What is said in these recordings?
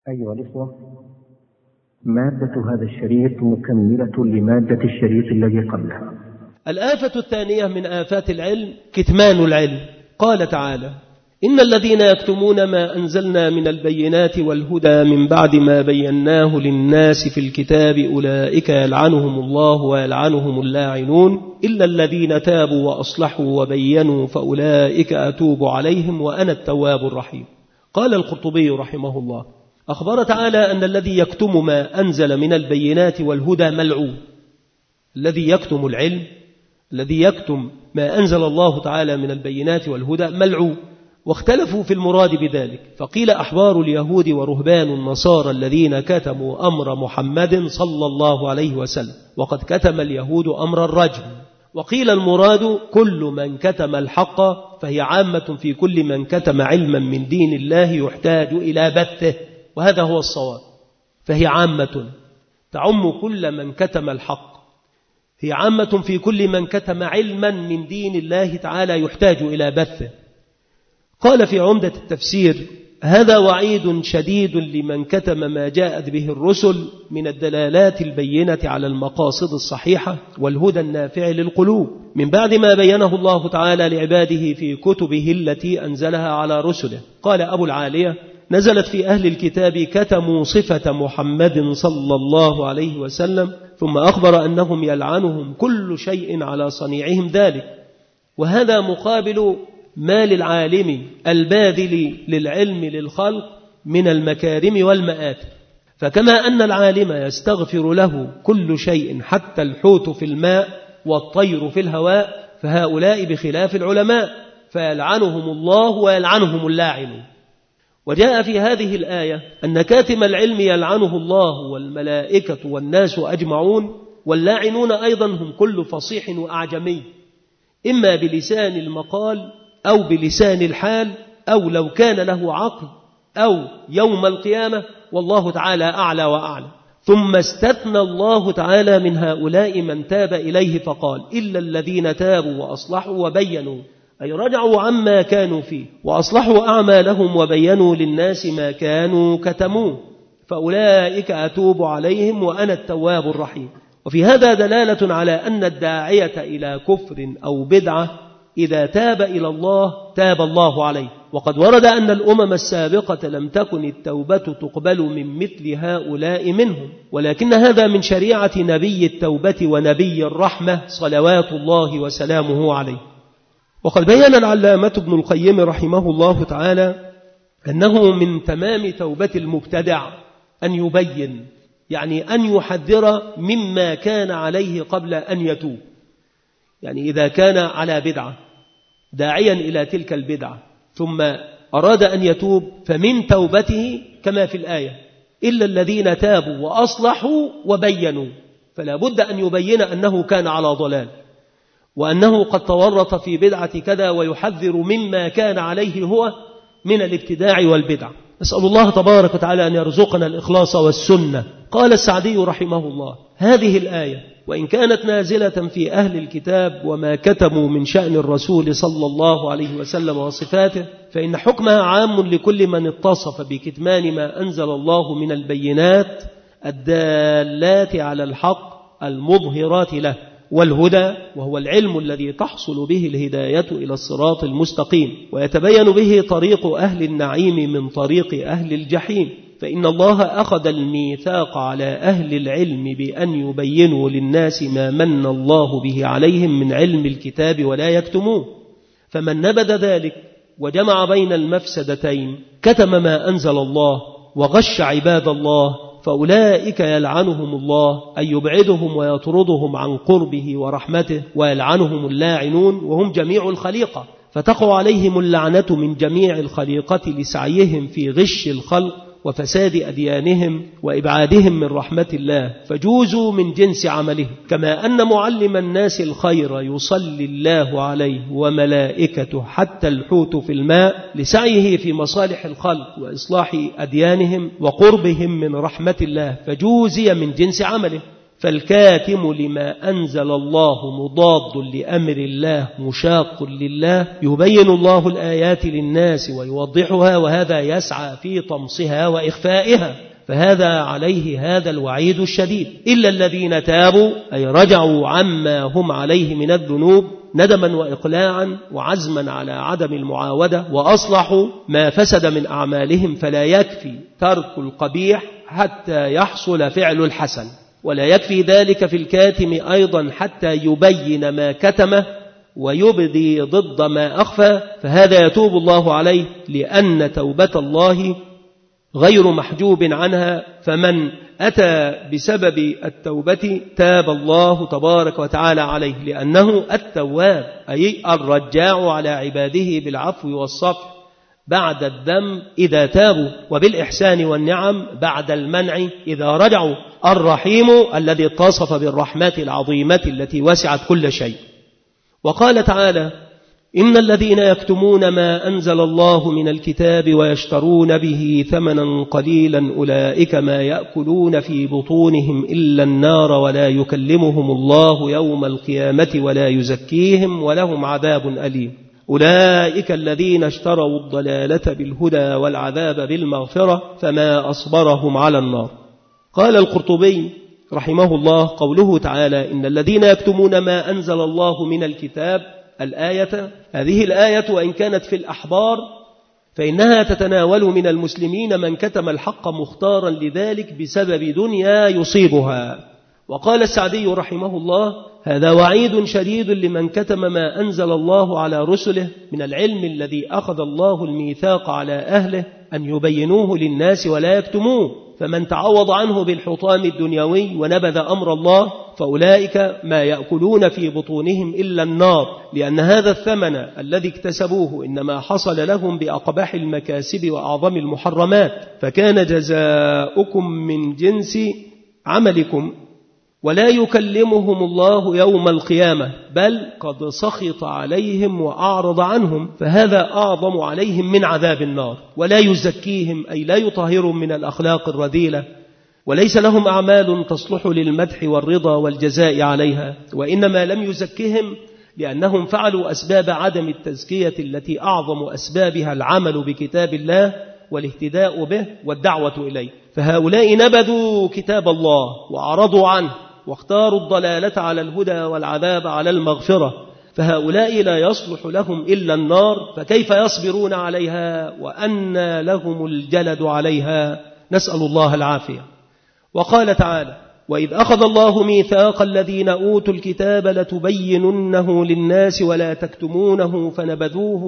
أيها الإخوة، مادة هذا الشريط مكملة لمادة الشريط الذي قبلها. الآفة الثانية من آفات العلم كتمان العلم. قال تعالى: إن الذين يكتمون ما أنزلنا من البينات والهدى من بعد ما بيناه للناس في الكتاب أولئك يلعنهم الله ويلعنهم اللاعنون إلا الذين تابوا وأصلحوا وبينوا فأولئك أتوب عليهم وأنا التواب الرحيم. قال القرطبي رحمه الله: أخبر تعالى أن الذي يكتم ما أنزل من البينات والهدى ملعون. الذي يكتم العلم، الذي يكتم ما أنزل الله تعالى من البينات والهدى ملعون. واختلفوا في المراد بذلك، فقيل أحبار اليهود ورهبان النصارى الذين كتموا أمر محمد صلى الله عليه وسلم، وقد كتم اليهود أمر الرجم. وقيل المراد كل من كتم الحق، فهي عامة في كل من كتم علما من دين الله يحتاج إلى بثه، وهذا هو الصواب. فهي عامة تعم كل من كتم الحق، هي عامة في كل من كتم علما من دين الله تعالى يحتاج إلى بثه. قال في عمدة التفسير: هذا وعيد شديد لمن كتم ما جاءت به الرسل من الدلالات البينة على المقاصد الصحيحة والهدى النافع للقلوب من بعد ما بينه الله تعالى لعباده في كتبه التي أنزلها على رسله. قال أبو العالية: نزلت في أهل الكتاب كتموا صفة محمد صلى الله عليه وسلم، ثم أخبر أنهم يلعنهم كل شيء على صنيعهم ذلك. وهذا مقابل ما للعالم الباذل للعلم للخلق من المكارم والمآثر. فكما أن العالم يستغفر له كل شيء حتى الحوت في الماء والطير في الهواء، فهؤلاء بخلاف العلماء فيلعنهم الله ويلعنهم اللاعنون. وجاء في هذه الآية أن كاتم العلم يلعنه الله والملائكة والناس أجمعون، واللاعنون أيضا هم كل فصيح وأعجمي، إما بلسان المقال أو بلسان الحال، أو لو كان له عقل، أو يوم القيامة، والله تعالى أعلى وأعلى. ثم استثنى الله تعالى من هؤلاء من تاب إليه فقال: إلا الذين تابوا وأصلحوا وبينوا، أي رجعوا عما كانوا فيه وأصلحوا أعمالهم وبينوا للناس ما كانوا كتموه فأولئك أتوب عليهم وأنا التواب الرحيم. وفي هذا دلالة على أن الداعية إلى كفر أو بدعة إذا تاب إلى الله تاب الله عليه. وقد ورد أن الأمم السابقة لم تكن التوبة تقبل من مثل هؤلاء منهم، ولكن هذا من شريعة نبي التوبة ونبي الرحمة صلوات الله وسلامه عليه. وقد بيّن العلامة ابن القيم رحمه الله تعالى أنه من تمام توبة المبتدع أن يبين، يعني أن يحذر مما كان عليه قبل أن يتوب. يعني إذا كان على بدعة داعيا إلى تلك البدعة ثم أراد أن يتوب، فمن توبته كما في الآية: إلا الذين تابوا وأصلحوا وبينوا، فلا بد أن يبين أنه كان على ضلال وأنه قد تورط في بدعة كذا، ويحذر مما كان عليه هو من الابتداع والبدع. نسأل الله تبارك وتعالى أن يرزقنا الإخلاص والسنة. قال السعدي رحمه الله: هذه الآية وإن كانت نازلة في أهل الكتاب وما كتموا من شأن الرسول صلى الله عليه وسلم وصفاته، فإن حكمها عام لكل من اتصف بكتمان ما أنزل الله من البينات الدالات على الحق المظهرات له، والهدى وهو العلم الذي تحصل به الهداية إلى الصراط المستقيم ويتبين به طريق أهل النعيم من طريق أهل الجحيم. فإن الله أخذ الميثاق على أهل العلم بأن يبينوا للناس ما من الله به عليهم من علم الكتاب ولا يكتموه، فمن نبذ ذلك وجمع بين المفسدتين كتم ما أنزل الله وغش عباد الله فأولئك يلعنهم الله، أي يبعدهم ويطردهم عن قربه ورحمته، ويلعنهم اللاعنون وهم جميع الخليقة، فتقع عليهم اللعنة من جميع الخليقة لسعيهم في غش الخلق وفساد أديانهم وإبعادهم من رحمة الله، فجوزوا من جنس عملهم. كما أن معلم الناس الخير يصلي الله عليه وملائكته حتى الحوت في الماء لسعيه في مصالح الخلق وإصلاح أديانهم وقربهم من رحمة الله، فجوزي من جنس عمله. فالكاتم لما أنزل الله مضاد لأمر الله مشاق لله يبين الله الآيات للناس ويوضحها، وهذا يسعى في طمسها وإخفائها، فهذا عليه هذا الوعيد الشديد. إلا الذين تابوا أي رجعوا عما هم عليه من الذنوب ندما وإقلاعا وعزما على عدم المعاودة، وأصلحوا ما فسد من أعمالهم، فلا يكفي ترك القبيح حتى يحصل فعل الحسن، ولا يكفي ذلك في الكاتم أيضا حتى يبين ما كتمه ويبدي ضد ما أخفى، فهذا يتوب الله عليه، لأن توبة الله غير محجوب عنها، فمن أتى بسبب التوبة تاب الله تبارك وتعالى عليه، لأنه التواب أي الرجاع على عباده بالعفو والصفح بعد الذنب إذا تابوا، وبالإحسان والنعم بعد المنع إذا رجعوا، الرحيم الذي اتصف بالرحمة العظيمة التي وسعت كل شيء. وقال تعالى: إن الذين يكتمون ما أنزل الله من الكتاب ويشترون به ثمنا قليلا أولئك ما يأكلون في بطونهم إلا النار ولا يكلمهم الله يوم القيامة ولا يزكيهم ولهم عذاب أليم. أولئك الذين اشتروا الضلالة بالهدى والعذاب بالمغفرة فما أصبرهم على النار. قال القرطبي رحمه الله: قوله تعالى: إن الذين يكتمون ما أنزل الله من الكتاب، الآية هذه الآية وإن كانت في الأحبار فإنها تتناول من المسلمين من كتم الحق مختارا لذلك بسبب دنيا يصيبها. وقال السعدي رحمه الله: هذا وعيد شديد لمن كتم ما أنزل الله على رسله من العلم الذي أخذ الله الميثاق على أهله أن يبينوه للناس ولا يكتموه، فمن تعوض عنه بالحطام الدنيوي ونبذ أمر الله فأولئك ما يأكلون في بطونهم إلا النار، لأن هذا الثمن الذي اكتسبوه إنما حصل لهم بأقبح المكاسب وأعظم المحرمات، فكان جزاؤكم من جنس عملكم، ولا يكلمهم الله يوم القيامة بل قد سخط عليهم وأعرض عنهم، فهذا أعظم عليهم من عذاب النار. ولا يزكيهم أي لا يطهرهم من الأخلاق الرذيلة، وليس لهم أعمال تصلح للمدح والرضا والجزاء عليها، وإنما لم يزكهم لأنهم فعلوا أسباب عدم التزكية التي أعظم أسبابها العمل بكتاب الله والاهتداء به والدعوة إليه، فهؤلاء نبذوا كتاب الله وأعرضوا عنه واختاروا الضلالة على الهدى والعذاب على المغفرة، فهؤلاء لا يصلح لهم إلا النار، فكيف يصبرون عليها وأن لهم الجلد عليها؟ نسأل الله العافية. وقال تعالى: وإذ أخذ الله ميثاق الذين أوتوا الكتاب لتبيننه للناس ولا تكتمونه فنبذوه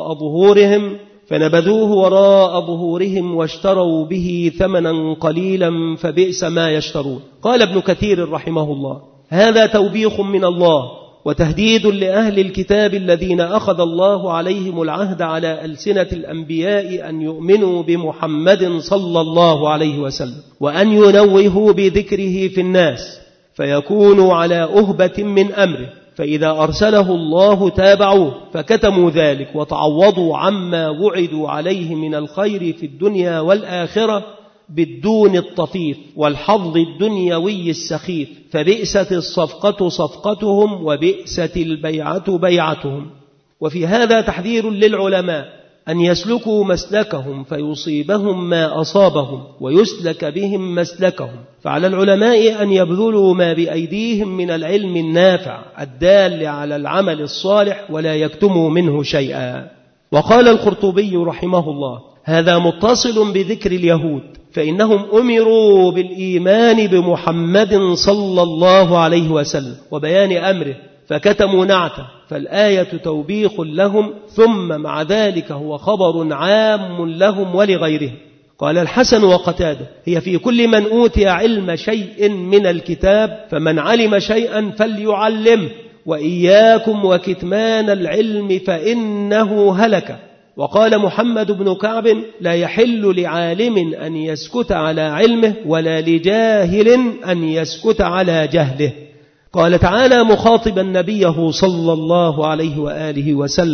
وراء ظهورهم واشتروا به ثمنا قليلا فبئس ما يشترون. قال ابن كثير رحمه الله: هذا توبيخ من الله وتهديد لأهل الكتاب الذين أخذ الله عليهم العهد على ألسنة الأنبياء أن يؤمنوا بمحمد صلى الله عليه وسلم وأن ينوهوا بذكره في الناس فيكونوا على أهبة من أمره، فإذا أرسله الله تابعوه فكتموا ذلك وتعوضوا عما وعدوا عليه من الخير في الدنيا والآخرة بالدون الطفيف والحظ الدنيوي السخيف، فبئست الصفقة صفقتهم وبئست البيعة بيعتهم. وفي هذا تحذير للعلماء أن يسلكوا مسلكهم فيصيبهم ما أصابهم ويسلك بهم مسلكهم، فعلى العلماء أن يبذلوا ما بأيديهم من العلم النافع الدال على العمل الصالح ولا يكتموا منه شيئا. وقال القرطبي رحمه الله: هذا متصل بذكر اليهود، فإنهم أمروا بالإيمان بمحمد صلى الله عليه وسلم وبيان أمره فكتموا نعته، فالآية توبيخ لهم، ثم مع ذلك هو خبر عام لهم ولغيرهم. قال الحسن وقتاده: هي في كل من أوتي علم شيء من الكتاب، فمن علم شيئا فليعلمه، وإياكم وكتمان العلم فإنه هلك. وقال محمد بن كعب: لا يحل لعالم أن يسكت على علمه ولا لجاهل أن يسكت على جهله. قال تعالى مخاطبا نبيه صلى الله عليه وآله وسلم: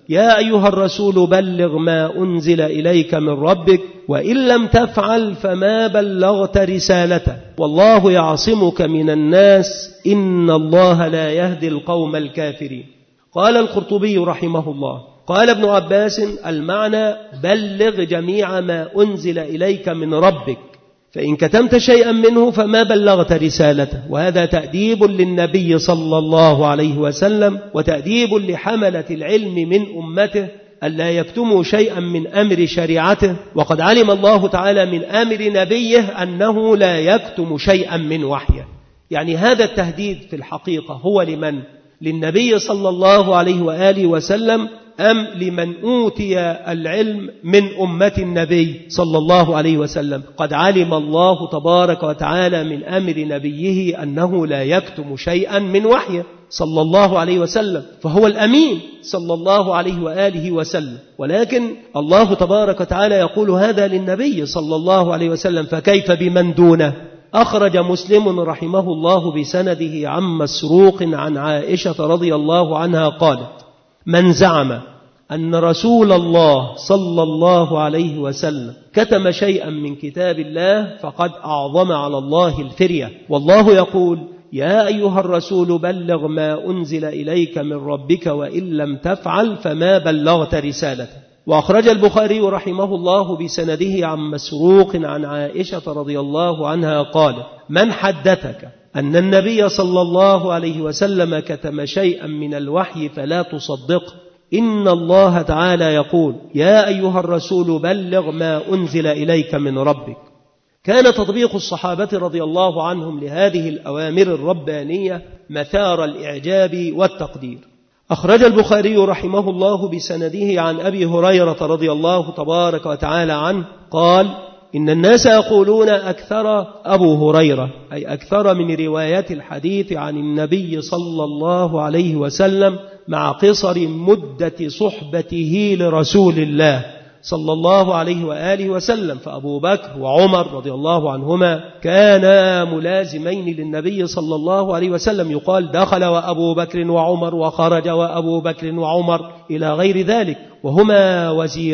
يا أيها الرسول بلغ ما أنزل إليك من ربك وإن لم تفعل فما بلغت رسالته والله يعصمك من الناس إن الله لا يهدي القوم الكافرين. قال القرطبي رحمه الله قال ابن عباس المعنى بلغ جميع ما أنزل إليك من ربك فإن كتمت شيئا منه فما بلغت رسالته. وهذا تأديب للنبي صلى الله عليه وسلم وتأديب لحملة العلم من أمته ألا يكتموا شيئا من أمر شريعته. وقد علم الله تعالى من أمر نبيه أنه لا يكتم شيئا من وحيه. يعني هذا التهديد في الحقيقة هو لمن؟ للنبي صلى الله عليه وآله وسلم أم لمن أوتي العلم من أمة النبي صلى الله عليه وسلم؟ قد علم الله تبارك وتعالى من أمر نبيه أنه لا يكتم شيئا من وحيه صلى الله عليه وسلم، فهو الأمين صلى الله عليه وآله وسلم. ولكن الله تبارك وتعالى يقول هذا للنبي صلى الله عليه وسلم، فكيف بمن دونه؟ أخرج مسلم رحمه الله بسنده عن مسروق عن عائشة رضي الله عنها قالت: من زعم أن رسول الله صلى الله عليه وسلم كتم شيئا من كتاب الله فقد أعظم على الله الفرية، والله يقول: يا أيها الرسول بلغ ما أنزل إليك من ربك وإن لم تفعل فما بلغت رسالته. وأخرج البخاري رحمه الله بسنده عن مسروق عن عائشة رضي الله عنها قالت: من حدثك أن النبي صلى الله عليه وسلم كتم شيئا من الوحي فلا تصدقه، إن الله تعالى يقول: يا أيها الرسول بلغ ما أنزل إليك من ربك. كان تطبيق الصحابة رضي الله عنهم لهذه الأوامر الربانية مثار الإعجاب والتقدير. أخرج البخاري رحمه الله بسنده عن أبي هريرة رضي الله تبارك وتعالى عنه قال: إن الناس يقولون أكثر أبو هريرة أي أكثر من روايات الحديث عن النبي صلى الله عليه وسلم مع قصر مدة صحبته لرسول الله صلى الله عليه وآله وسلم. فأبو بكر وعمر رضي الله عنهما كانا ملازمين للنبي صلى الله عليه وسلم، يقال دخل وأبو بكر وعمر وخرج وأبو بكر وعمر إلى غير ذلك، وهما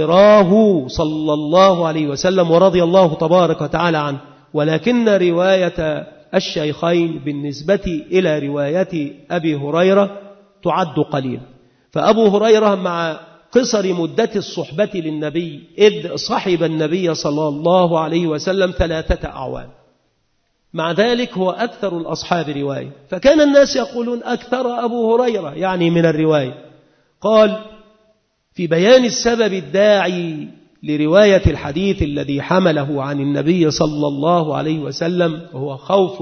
وزيراه صلى الله عليه وسلم ورضي الله تبارك وتعالى عنه. ولكن رواية الشيخين بالنسبة إلى رواية أبي هريرة تعد قليلا، فأبو هريرة مع قصر مدة الصحبة للنبي إذ صحب النبي صلى الله عليه وسلم 3 أعوام، مع ذلك هو أكثر الأصحاب رواية. فكان الناس يقولون أكثر أبو هريرة يعني من الرواية. قال في بيان السبب الداعي لرواية الحديث الذي حمله عن النبي صلى الله عليه وسلم وهو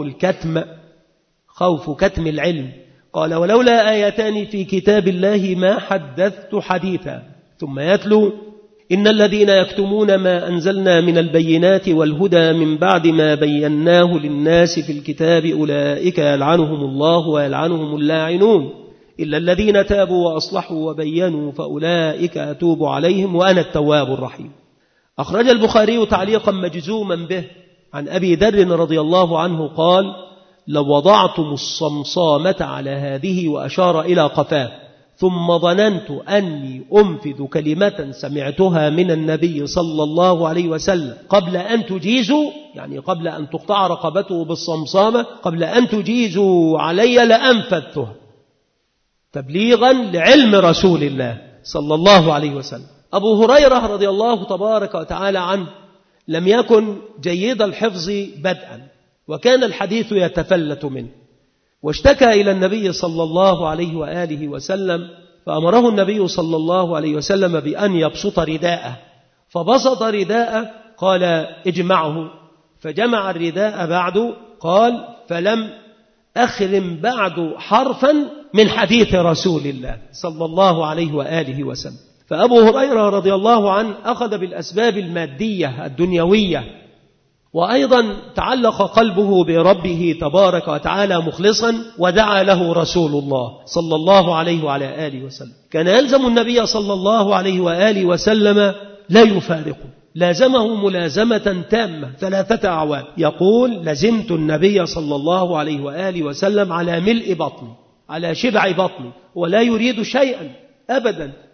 خوف كتم العلم. قال: ولولا آيتان في كتاب الله ما حدثت حديثا. ثم يتلو: إن الذين يكتمون ما أنزلنا من البينات والهدى من بعد ما بيناه للناس في الكتاب أولئك يلعنهم الله ويلعنهم اللاعنون إلا الذين تابوا وأصلحوا وبينوا فأولئك أتوب عليهم وأنا التواب الرحيم. أخرج البخاري تعليقا مجزوما به عن أبي ذر رضي الله عنه قال: لو وضعتم الصمصامة على هذه وأشار إلى قفاه ثم ظننت أني أنفذ كلمة سمعتها من النبي صلى الله عليه وسلم قبل أن تجيزوا، يعني قبل أن تقطع رقبته بالصمصامة، قبل أن تجيزوا علي لأنفذتها تبليغا لعلم رسول الله صلى الله عليه وسلم. أبو هريرة رضي الله تبارك وتعالى عنه لم يكن جيد الحفظ بدءا، وكان الحديث يتفلت منه، واشتكى إلى النبي صلى الله عليه وآله وسلم، فأمره النبي صلى الله عليه وسلم بأن يبسط رداءه، فبسط رداءه، قال: اجمعه، فجمع الرداء بعد، قال: فلم أخرم بعد حرفا من حديث رسول الله صلى الله عليه وآله وسلم. فأبو هريرة رضي الله عنه أخذ بالأسباب المادية الدنيوية، وأيضا تعلق قلبه بربه تبارك وتعالى مخلصا، ودعا له رسول الله صلى الله عليه وعلى آله وسلم. كان يلزم النبي صلى الله عليه وآله وسلم لا يفارقه، لازمه ملازمة تامة 3 أعوام. يقول: لزمت النبي صلى الله عليه وآله وسلم على ملء بطني، على شبع بطني، ولا يريد شيئا أبدا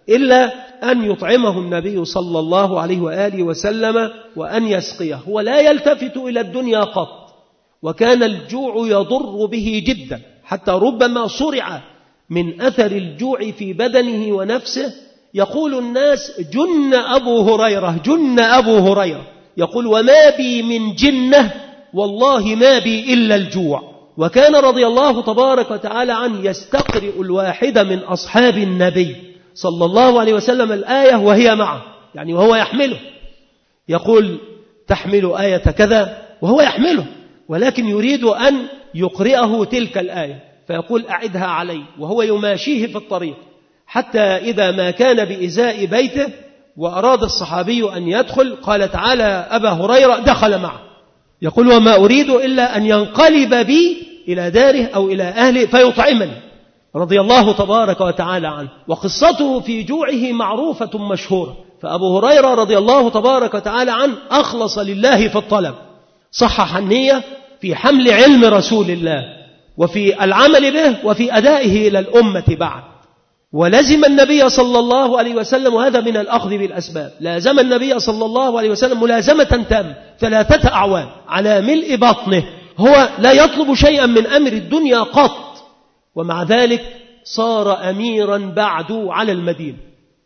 إلا أن يطعمه النبي صلى الله عليه وآله وسلم وأن يسقيه. هو لا يلتفت إلى الدنيا قط، وكان الجوع يضر به جدا حتى ربما صرع من أثر الجوع في بدنه ونفسه. يقول الناس: جن أبو هريرة، جن أبو هريرة. يقول: وما بي من جنة والله ما بي إلا الجوع. وكان رضي الله تبارك وتعالى عنه يستقرئ الواحد من أصحاب النبي صلى الله عليه وسلم الآية وهي معه، يعني وهو يحمله، يقول: تحمل آية كذا، وهو يحمله، ولكن يريد أن يقرئه تلك الآية، فيقول: أعدها علي، وهو يماشيه في الطريق، حتى إذا ما كان بإزاء بيته وأراد الصحابي أن يدخل قال: تعالى أبا هريرة، دخل معه. يقول: وما أريد إلا أن ينقلب بي إلى داره أو إلى أهله فيطعمني، رضي الله تبارك وتعالى عنه. وقصته في جوعه معروفة مشهورة. فأبو هريرة رضي الله تبارك وتعالى عنه أخلص لله في الطلب، صحح النية في حمل علم رسول الله وفي العمل به وفي أدائه إلى الأمة بعد. ولزم النبي صلى الله عليه وسلم، وهذا من الأخذ بالأسباب، لازم النبي صلى الله عليه وسلم ملازمة تامة 3 أعوام على ملء بطنه. هو لا يطلب شيئا من أمر الدنيا قط، ومع ذلك صار أميرا بعد على المدينة،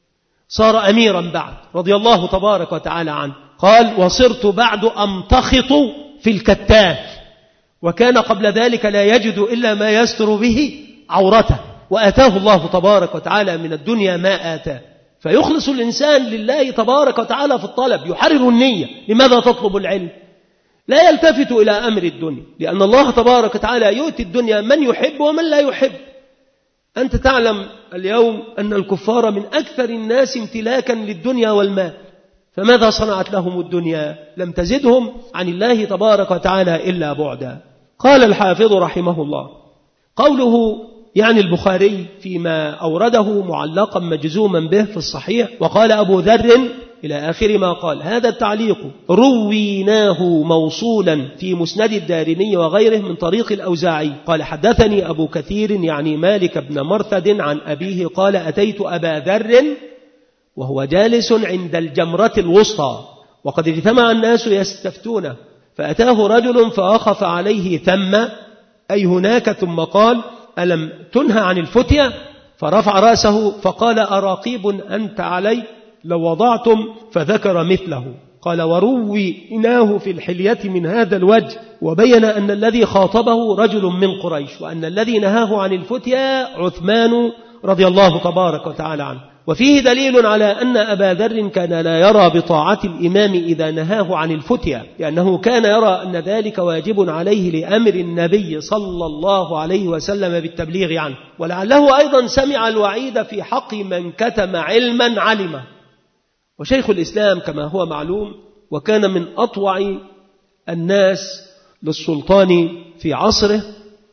صار أميرا بعد رضي الله تبارك وتعالى عنه. قال: وصرت بعد أمتخط في الكتاف. وكان قبل ذلك لا يجد إلا ما يستر به عورته، وآتاه الله تبارك وتعالى من الدنيا ما آتاه. فيخلص الإنسان لله تبارك وتعالى في الطلب، يحرر النية. لماذا تطلب العلم؟ لا يلتفت إلى أمر الدنيا، لأن الله تبارك وتعالى يؤتي الدنيا من يحب ومن لا يحب. أنت تعلم اليوم أن الكفار من أكثر الناس امتلاكا للدنيا والمال، فماذا صنعت لهم الدنيا؟ لم تزدهم عن الله تبارك وتعالى إلا بعدا. قال الحافظ رحمه الله: قوله يعني البخاري فيما أورده معلقا مجزوما به في الصحيح. وقال أبو ذر إلى آخر ما قال. هذا التعليق رويناه موصولا في مسند الدارمي وغيره من طريق الأوزاعي. قال: حدثني أبو كثير يعني مالك بن مرثد عن أبيه قال: أتيت أبا ذر وهو جالس عند الجمرة الوسطى وقد اجتمع الناس يستفتونه، فأتاه رجل فأخف عليه ثم أي هناك، ثم قال: ألم تنهى عن الفتية؟ فرفع رأسه فقال: أراقيب أنت علي لو وضعتم؟ فذكر مثله. قال: ورويناه في الحلية من هذا الوجه، وبين أن الذي خاطبه رجل من قريش، وأن الذي نهاه عن الفتية عثمان رضي الله تبارك وتعالى عنه. وفيه دليل على أن أبا ذر كان لا يرى بطاعة الإمام إذا نهاه عن الفتية، لأنه كان يرى أن ذلك واجب عليه لأمر النبي صلى الله عليه وسلم بالتبليغ عنه. ولعله أيضا سمع الوعيد في حق من كتم علما علمه. وشيخ الإسلام كما هو معلوم وكان من أطوع الناس للسلطان في عصره،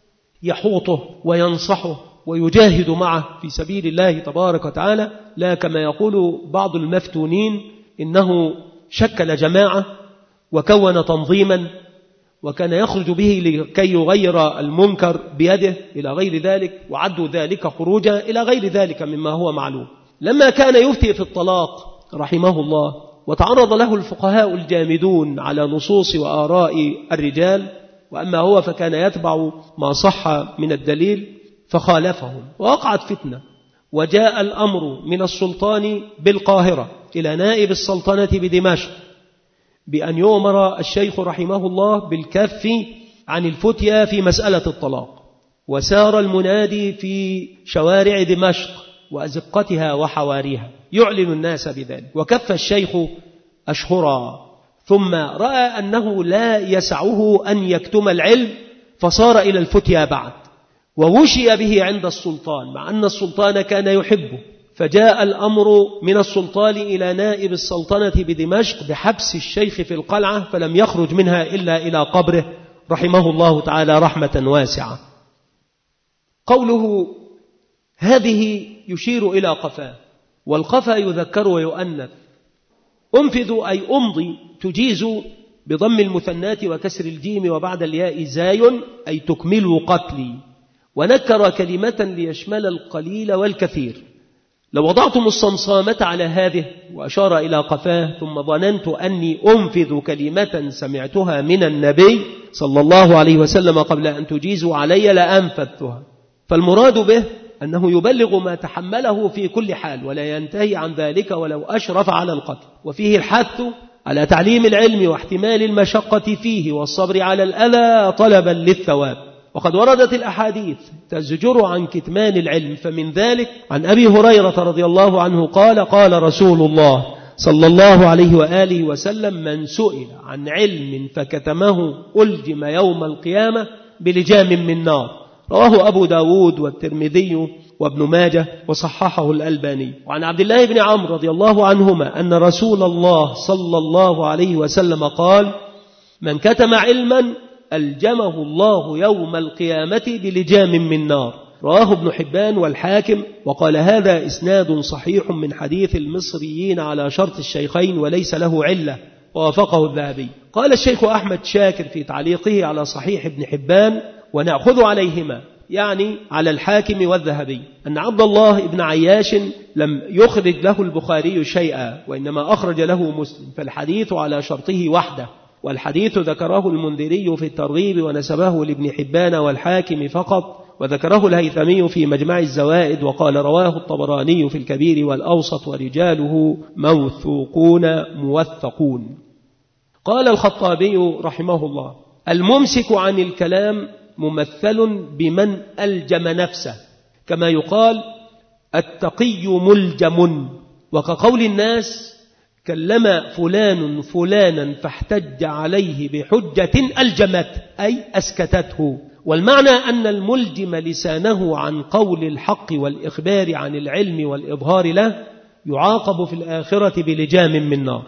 يحوطه وينصحه ويجاهد معه في سبيل الله تبارك وتعالى، لا كما يقول بعض المفتونين إنه شكل جماعة وكون تنظيما وكان يخرج به لكي يغير المنكر بيده إلى غير ذلك، وعدوا ذلك خروجا إلى غير ذلك مما هو معلوم. لما كان يفتي في الطلاق رحمه الله وتعرض له الفقهاء الجامدون على نصوص وآراء الرجال، وأما هو فكان يتبع ما صح من الدليل، فخالفهم ووقعت فتنة. وجاء الأمر من السلطان بالقاهرة إلى نائب السلطنة بدمشق بأن يؤمر الشيخ رحمه الله بالكف عن الفتية في مسألة الطلاق. وسار المنادي في شوارع دمشق وأزقتها وحواريها يعلن الناس بذلك، وكف الشيخ أشهرا، ثم رأى أنه لا يسعه أن يكتم العلم فصار إلى الفتية بعد، ووشي به عند السلطان مع أن السلطان كان يحبه. فجاء الأمر من السلطان إلى نائب السلطنة بدمشق بحبس الشيخ في القلعة، فلم يخرج منها إلا إلى قبره رحمه الله تعالى رحمة واسعة. قوله هذه يشير إلى قفاه، والقفا يذكر ويؤنث. أنفذ أي أمضي، تجيز بضم المثنات وكسر الجيم وبعد الياء زاي أي تكمل قتلي. ونكر كلمة ليشمل القليل والكثير، لو وضعتم الصمصامة على هذه، وأشار إلى قفاه، ثم ظننت أني أنفذ كلمة سمعتها من النبي صلى الله عليه وسلم قبل أن تجيزوا علي لأنفذتها. فالمراد به أنه يبلغ ما تحمله في كل حال ولا ينتهي عن ذلك ولو أشرف على القتل. وفيه الحث على تعليم العلم واحتمال المشقة فيه والصبر على الأذى طلبا للثواب. وقد وردت الأحاديث تزجر عن كتمان العلم، فمن ذلك عن أبي هريرة رضي الله عنه قال: قال رسول الله صلى الله عليه وآله وسلم: من سئل عن علم فكتمه ألجم يوم القيامة بلجام من نار. رواه أبو داود والترمذي وابن ماجه وصححه الألباني. وعن عبد الله بن عمرو رضي الله عنهما أن رسول الله صلى الله عليه وسلم قال: من كتم علما ألجمه الله يوم القيامة بلجام من نار. رواه ابن حبان والحاكم، وقال: هذا إسناد صحيح من حديث المصريين على شرط الشيخين وليس له علة، ووافقه الذهبي. قال الشيخ أحمد شاكر في تعليقه على صحيح ابن حبان: ونأخذ عليهما، يعني على الحاكم والذهبي، أن عبد الله بن عياش لم يخرج له البخاري شيئا، وإنما أخرج له مسلم، فالحديث على شرطه وحده. والحديث ذكره المنذري في الترغيب ونسبه لابن حبان والحاكم فقط، وذكره الهيثمي في مجمع الزوائد، وقال: رواه الطبراني في الكبير والأوسط ورجاله موثوقون موثقون. قال الخطابي رحمه الله: الممسك عن الكلام ممثل بمن ألجم نفسه، كما يقال التقي ملجم. وكقول الناس: كلم فلان فلانا فاحتج عليه بحجة ألجمت، أي أسكتته. والمعنى أن الملجم لسانه عن قول الحق والإخبار عن العلم والإظهار له يعاقب في الآخرة بلجام من نار.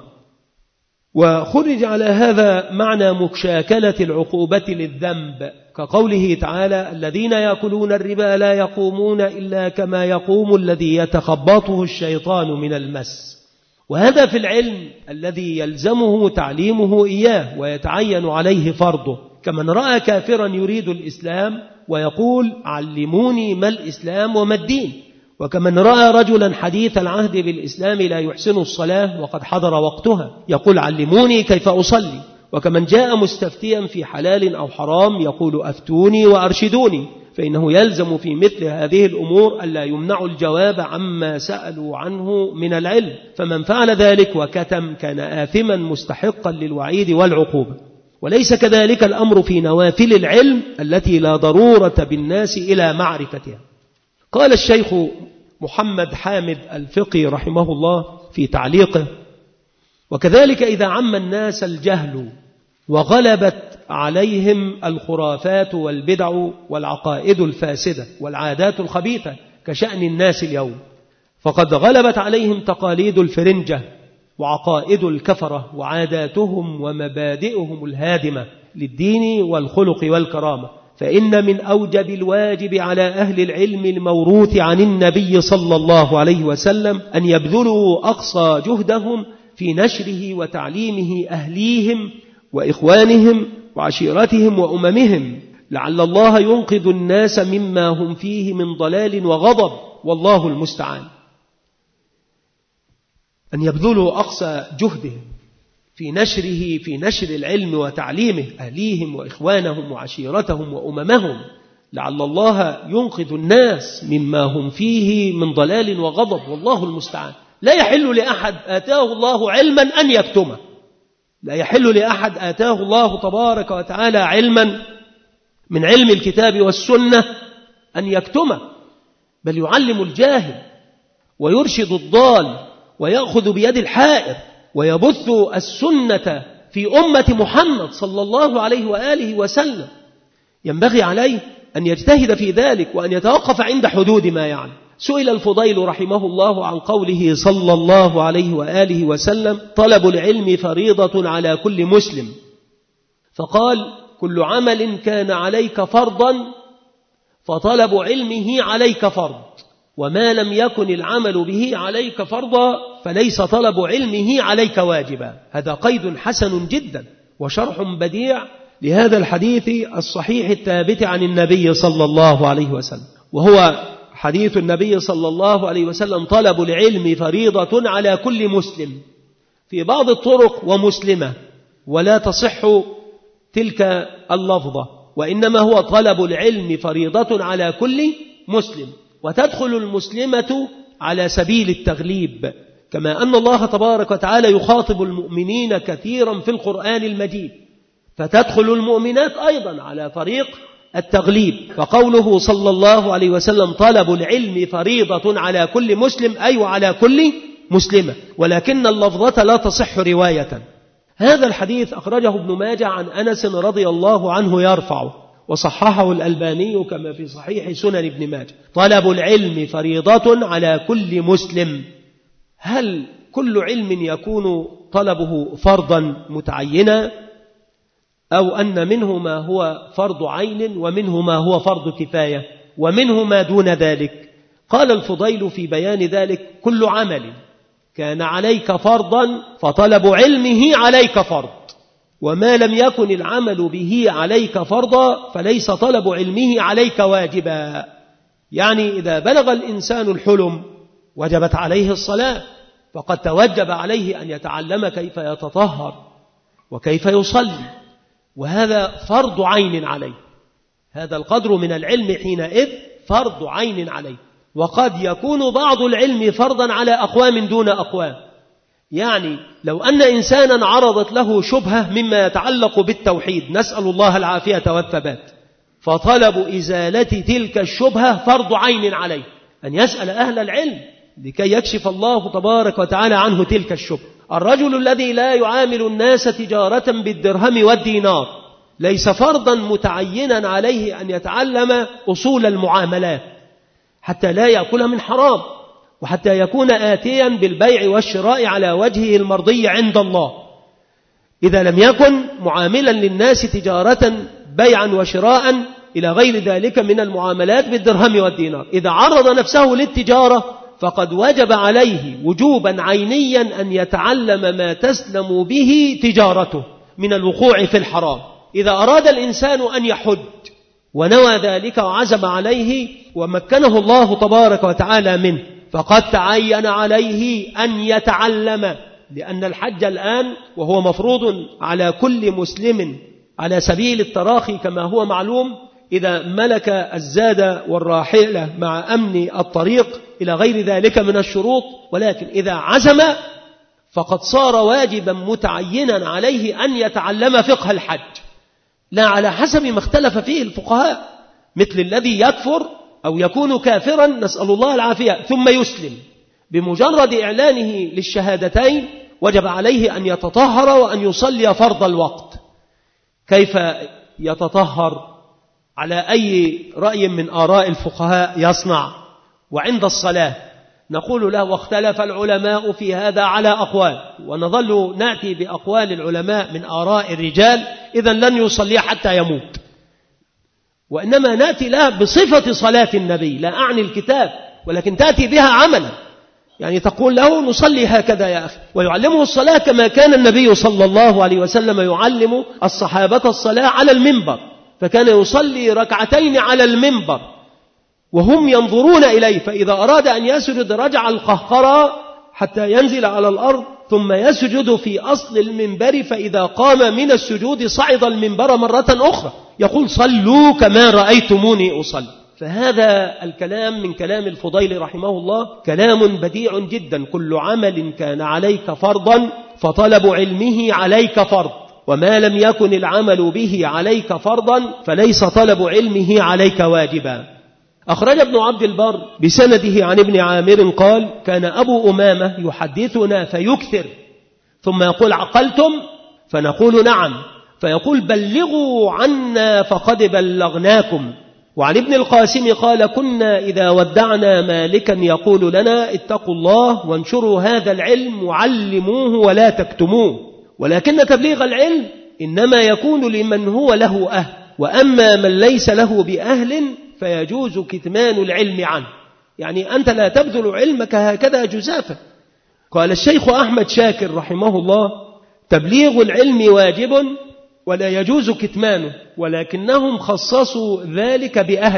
وخرج على هذا معنى مشاكلة العقوبة للذنب، كقوله تعالى: الذين يأكلون الربا لا يقومون إلا كما يقوم الذي يتخبطه الشيطان من المس. وهذا في العلم الذي يلزمه تعليمه إياه ويتعين عليه فرضه، كمن رأى كافرا يريد الإسلام ويقول: علموني ما الإسلام وما الدين، وكمن رأى رجلا حديث العهد بالإسلام لا يحسن الصلاة وقد حضر وقتها يقول: علموني كيف أصلي، وكمن جاء مستفتيا في حلال أو حرام يقول: أفتوني وأرشدوني. فإنه يلزم في مثل هذه الأمور ألا يمنع الجواب عما سألوا عنه من العلم، فمن فعل ذلك وكتم كان آثما مستحقا للوعيد والعقوبة. وليس كذلك الأمر في نوافل العلم التي لا ضرورة بالناس إلى معرفتها. قال الشيخ محمد حامد الفقي رحمه الله في تعليقه: وكذلك إذا عم الناس الجهل وغلبت عليهم الخرافات والبدع والعقائد الفاسدة والعادات الخبيثة كشأن الناس اليوم، فقد غلبت عليهم تقاليد الفرنجة وعقائد الكفرة وعاداتهم ومبادئهم الهادمة للدين والخلق والكرامة. فإن من أوجب الواجب على أهل العلم الموروث عن النبي صلى الله عليه وسلم أن يبذلوا أقصى جهدهم في نشره وتعليمه أهليهم وإخوانهم وعشيرتهم وأممهم، لعل الله ينقذ الناس مما هم فيه من ضلال وغضب، والله المستعان. أن يبذلوا أقصى جهدهم في نشره، في نشر العلم وتعليمه أهليهم وإخوانهم وعشيرتهم وأممهم، لعل الله ينقذ الناس مما هم فيه من ضلال وغضب، والله المستعان. لا يحل لأحد آتاه الله علما أن يكتمه، لا يحل لأحد آتاه الله تبارك وتعالى علما من علم الكتاب والسنة أن يكتمه، بل يعلم الجاهل ويرشد الضال ويأخذ بيد الحائر ويبث السنة في أمة محمد صلى الله عليه وآله وسلم. ينبغي عليه أن يجتهد في ذلك وأن يتوقف عند حدود ما يعلم. سئل الفضيل رحمه الله عن قوله صلى الله عليه وآله وسلم: طلب العلم فريضة على كل مسلم، فقال: كل عمل كان عليك فرضا فطلب علمه عليك فرض، وما لم يكن العمل به عليك فرضا فليس طلب علمه عليك واجبا. هذا قيد حسن جدا وشرح بديع لهذا الحديث الصحيح الثابت عن النبي صلى الله عليه وسلم، وهو حديث النبي صلى الله عليه وسلم طلب العلم فريضة على كل مسلم، في بعض الطرق ومسلمة، ولا تصح تلك اللفظة، وإنما هو طلب العلم فريضة على كل مسلم، وتدخل المسلمة على سبيل التغليب، كما أن الله تبارك وتعالى يخاطب المؤمنين كثيرا في القرآن المجيد، فتدخل المؤمنات أيضا على طريق التغليب، فقوله صلى الله عليه وسلم طلب العلم فريضة على كل مسلم أي وعلى كل مسلمة، ولكن اللفظة لا تصح رواية. هذا الحديث أخرجه ابن ماجه عن أنس رضي الله عنه يرفعه، وصححه الألباني كما في صحيح سنن ابن ماجه، طلب العلم فريضة على كل مسلم. هل كل علم يكون طلبه فرضا متعينا، أو أن منه ما هو فرض عين ومنه ما هو فرض كفاية ومنه ما دون ذلك؟ قال الفضيل في بيان ذلك: كل عمل كان عليك فرضا فطلب علمه عليك فرض، وما لم يكن العمل به عليك فرضا فليس طلب علمه عليك واجبا. يعني إذا بلغ الإنسان الحلم وجبت عليه الصلاة، فقد توجب عليه أن يتعلم كيف يتطهر وكيف يصلي، وهذا فرض عين عليه. هذا القدر من العلم حينئذ فرض عين عليه. وقد يكون بعض العلم فرضا على أقوام دون أقوام، يعني لو أن إنسانا عرضت له شبهة مما يتعلق بالتوحيد، نسأل الله العافية والثبات، فطلب إزالة تلك الشبهة فرض عين عليه أن يسأل أهل العلم لكي يكشف الله تبارك وتعالى عنه تلك الشبهة. الرجل الذي لا يعامل الناس تجارة بالدرهم والدينار ليس فرضا متعينا عليه أن يتعلم أصول المعاملات حتى لا يأكل من حرام، وحتى يكون آتيا بالبيع والشراء على وجهه المرضي عند الله. إذا لم يكن معاملا للناس تجارة بيعا وشراء إلى غير ذلك من المعاملات بالدرهم والدينار، إذا عرض نفسه للتجارة فقد وجب عليه وجوبا عينيا أن يتعلم ما تسلم به تجارته من الوقوع في الحرام. إذا أراد الإنسان أن يحج ونوى ذلك وعزم عليه ومكنه الله تبارك وتعالى منه، فقد تعين عليه أن يتعلم، لأن الحج الآن وهو مفروض على كل مسلم على سبيل التراخي كما هو معلوم، إذا ملك الزاد والراحلة مع أمن الطريق إلى غير ذلك من الشروط، ولكن إذا عزم فقد صار واجبا متعينا عليه أن يتعلم فقه الحج، لا على حسب ما اختلف فيه الفقهاء، مثل الذي يكفر أو يكون كافرا نسأل الله العافية ثم يسلم، بمجرد إعلانه للشهادتين وجب عليه أن يتطهر وأن يصلي فرض الوقت. كيف يتطهر؟ على أي رأي من آراء الفقهاء يصنع؟ وعند الصلاة نقول له: واختلف العلماء في هذا على أقوال، ونظل نأتي بأقوال العلماء من آراء الرجال، إذن لن يصلي حتى يموت، وإنما نأتي لها بصفة صلاة النبي، لا أعني الكتاب، ولكن تأتي بها عملا، يعني تقول له: نصلي هكذا يا أخي، ويعلمه الصلاة كما كان النبي صلى الله عليه وسلم يعلم الصحابة الصلاة على المنبر، فكان يصلي ركعتين على المنبر وهم ينظرون إليه، فإذا أراد أن يسجد رجع القهقرى حتى ينزل على الأرض ثم يسجد في أصل المنبر، فإذا قام من السجود صعد المنبر مرة أخرى يقول: صلوا كما رأيتموني أصلي. فهذا الكلام من كلام الفضيل رحمه الله كلام بديع جدا: كل عمل كان عليك فرضا فطلب علمه عليك فرض، وما لم يكن العمل به عليك فرضا فليس طلب علمه عليك واجبا. أخرج ابن عبد البر بسنده عن ابن عامر قال: كان أبو أمامة يحدثنا فيكثر ثم يقول: عقلتم؟ فنقول: نعم، فيقول: بلغوا عنا فقد بلغناكم. وعن ابن القاسم قال: كنا إذا ودعنا مالكا يقول لنا: اتقوا الله وانشروا هذا العلم وعلموه ولا تكتموه، ولكن تبليغ العلم إنما يكون لمن هو له أهل، وأما من ليس له بأهل فيجوز كتمان العلم عنه. يعني أنت لا تبذل علمك هكذا جزافا. قال الشيخ أحمد شاكر رحمه الله: تبليغ العلم واجب ولا يجوز كتمانه، ولكنهم خصصوا ذلك بأهله،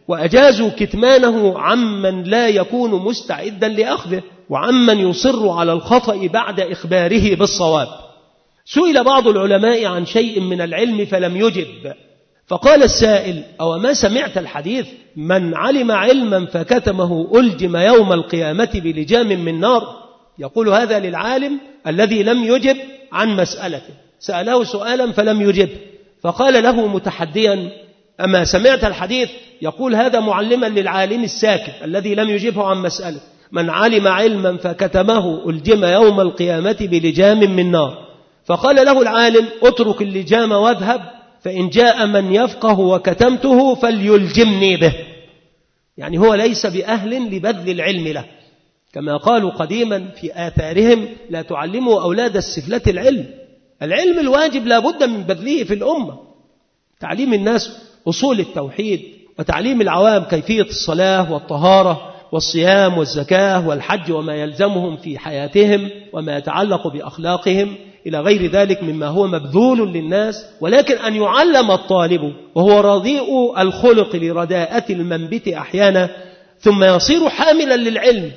وأجازوا كتمانه عمن لا يكون مستعدا لأخذه وعمن يصر على الخطأ بعد إخباره بالصواب. سئل بعض العلماء عن شيء من العلم فلم يجب، فقال السائل: أو ما سمعت الحديث من علم علما فكتمه ألجم يوم القيامة بلجام من نار؟ يقول هذا للعالم الذي لم يجب عن مسألته، سأله سؤالا فلم يجب، فقال له متحديا: أما سمعت الحديث؟ يقول هذا معلما للعالم الساكت الذي لم يجبه عن مسألة: من علم علما فكتمه ألجم يوم القيامة بلجام من نار. فقال له العالم: اترك اللجام واذهب، فإن جاء من يفقه وكتمته فليلجمني به. يعني هو ليس بأهل لبذل العلم له، كما قالوا قديما في آثارهم: لا تعلموا أولاد السفلة العلم. العلم الواجب لا بد من بذله في الأمة، تعليم الناس أصول التوحيد، وتعليم العوام كيفية الصلاة والطهارة والصيام والزكاة والحج وما يلزمهم في حياتهم وما يتعلق بأخلاقهم إلى غير ذلك مما هو مبذول للناس. ولكن أن يعلم الطالب وهو رديء الخلق لرداءة المنبت أحيانا، ثم يصير حاملا للعلم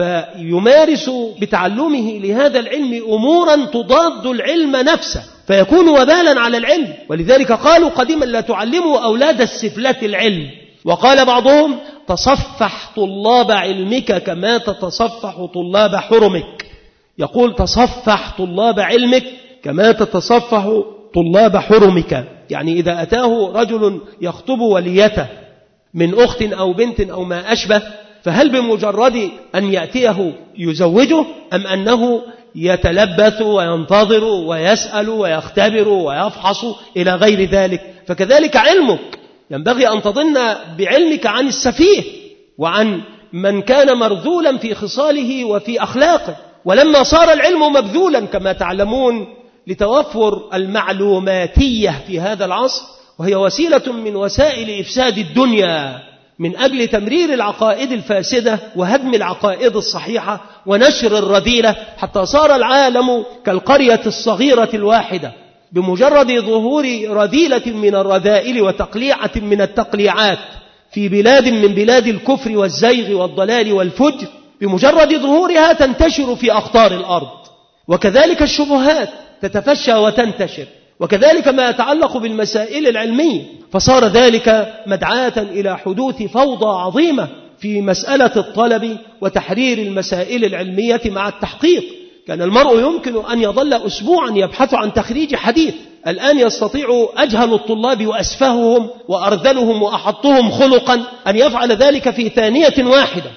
فيمارس بتعلمه لهذا العلم أمورا تضاد العلم نفسه، فيكون وبالا على العلم. ولذلك قالوا قديما: لا تعلموا أولاد السفلة العلم. وقال بعضهم: تصفح طلاب علمك كما تتصفح طلاب حرمك. يقول: تصفح طلاب علمك كما تتصفح طلاب حرمك. يعني إذا أتاه رجل يخطب وليته من أخت أو بنت أو ما أشبه، فهل بمجرد أن يأتيه يزوجه، أم أنه يتلبث وينتظر ويسأل ويختبر ويفحص إلى غير ذلك؟ فكذلك علمك ينبغي أن تظن بعلمك عن السفيه وعن من كان مرذولا في خصاله وفي أخلاقه. ولما صار العلم مبذولا كما تعلمون لتوفر المعلوماتية في هذا العصر، وهي وسيلة من وسائل إفساد الدنيا من أجل تمرير العقائد الفاسدة وهدم العقائد الصحيحة ونشر الرذيلة، حتى صار العالم كالقرية الصغيرة الواحدة، بمجرد ظهور رذيلة من الرذائل وتقليعة من التقليعات في بلاد من بلاد الكفر والزيغ والضلال والفجر، بمجرد ظهورها تنتشر في أقطار الأرض. وكذلك الشبهات تتفشى وتنتشر، وكذلك ما يتعلق بالمسائل العلمية، فصار ذلك مدعاة إلى حدوث فوضى عظيمة في مسألة الطلب وتحرير المسائل العلمية مع التحقيق. كان المرء يمكن أن يظل أسبوعا يبحث عن تخريج حديث، الآن يستطيع أجهل الطلاب وأسفههم وأرذلهم وأحطهم خلقا أن يفعل ذلك في ثانية واحدة،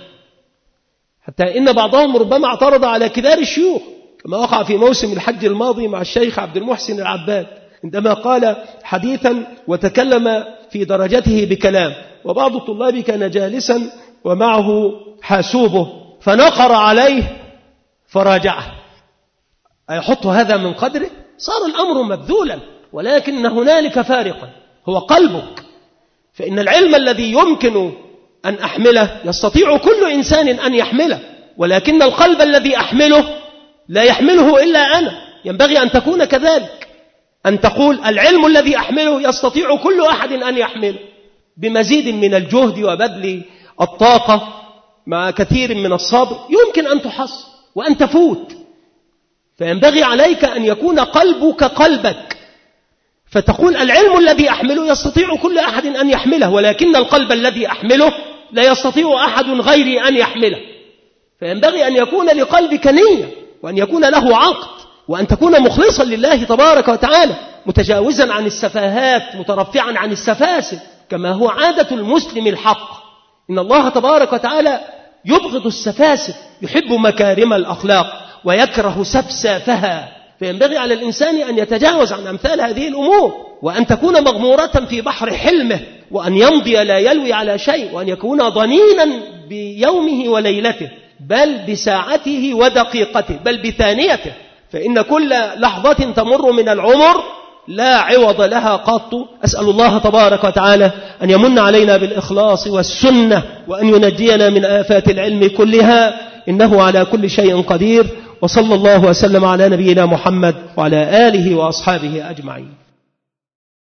حتى إن بعضهم ربما اعترض على كبار الشيوخ، كما وقع في موسم الحج الماضي مع الشيخ عبد المحسن العباد، عندما قال حديثا وتكلم في درجته بكلام، وبعض الطلاب كان جالسا ومعه حاسوبه فنقر عليه فراجعه. أيحط هذا من قدره؟ صار الأمر مبذولا. ولكن هنالك فارقا هو قلبك، فإن العلم الذي يمكن أن أحمله يستطيع كل إنسان أن يحمله، ولكن القلب الذي أحمله لا يحمله إلا أنا. ينبغي أن تكون كذلك، أن تقول العلم الذي أحمله يستطيع كل أحد أن يحمله بمزيد من الجهد وبذل الطاقة مع كثير من الصبر يمكن أن تحصل وأن تفوت. فينبغي عليك أن يكون قلبك قلبك، فتقول العلم الذي أحمله يستطيع كل أحد أن يحمله، ولكن القلب الذي أحمله لا يستطيع أحد غيري أن يحمله. فينبغي أن يكون لقلبك نية، وأن يكون له عقد، وأن تكون مخلصا لله تبارك وتعالى، متجاوزا عن السفاهات، مترفعا عن السفاسف، كما هو عادة المسلم الحق. إن الله تبارك وتعالى يبغض السفاسف، يحب مكارم الأخلاق ويكره سفسافها. فينبغي على الإنسان أن يتجاوز عن أمثال هذه الأمور، وأن تكون مغمورة في بحر حلمه، وأن يمضي لا يلوي على شيء، وأن يكون ضنينا بيومه وليلته، بل بساعته ودقيقته، بل بثانيته. فإن كل لحظة تمر من العمر لا عوض لها قط. أسأل الله تبارك وتعالى أن يمن علينا بالإخلاص والسنة، وأن ينجينا من آفات العلم كلها، إنه على كل شيء قدير. وصلى الله وسلم على نبينا محمد وعلى آله وأصحابه أجمعين.